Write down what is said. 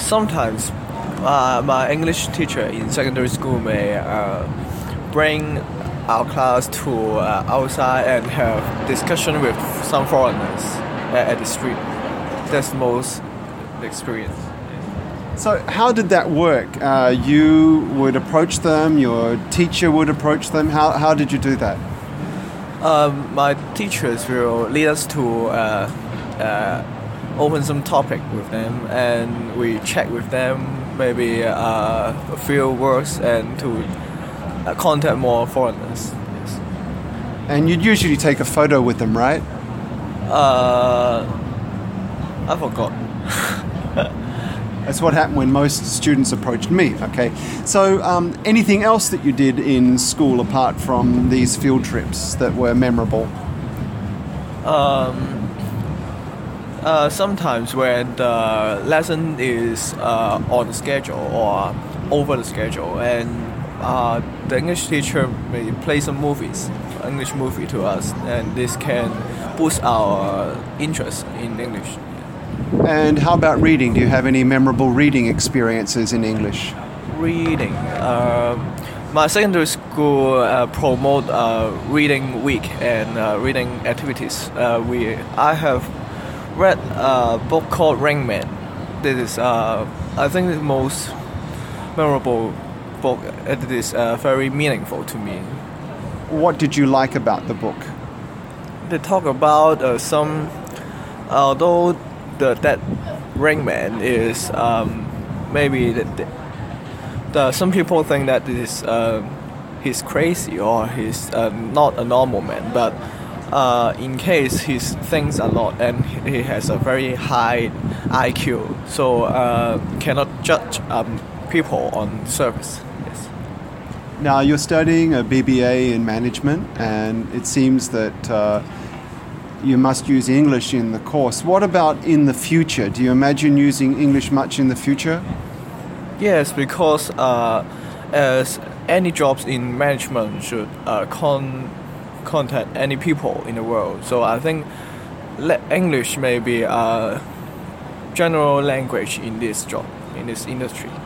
Sometimes my English teacher in secondary school may bring our class to outside and have discussion with some foreigners at the street. That's the most experience. So how did that work? You would approach them, your teacher would approach them. How did you do that? My teachers will lead us to open some topic with them, and we check with them maybe a few words and to contact more foreigners. Yes. And you'd usually take a photo with them, right? I forgot. That's what happened when most students approached me. Okay. So anything else that you did in school apart from these field trips that were memorable? Sometimes when the lesson is on the schedule or over the schedule, and the English teacher may play some English movie to us, and this can boost our interest in English. And how about reading? Do you have any memorable reading experiences in English? Reading. My secondary school promote reading week and reading activities. I have read a book called Rain Man. This is I think the most memorable book. It is very meaningful to me. What did you like about the book? They talk about although that Rain Man is maybe some people think that he's crazy or he's not a normal man, but in case he thinks a lot and he has a very high IQ, so cannot judge people on surface. Yes. Now you're studying a BBA in management, and it seems that you must use English in the course. What about in the future? Do you imagine using English much in the future? Yes, because as any jobs in management should contact any people in the world. So I think English may be a general language in this job, in this industry.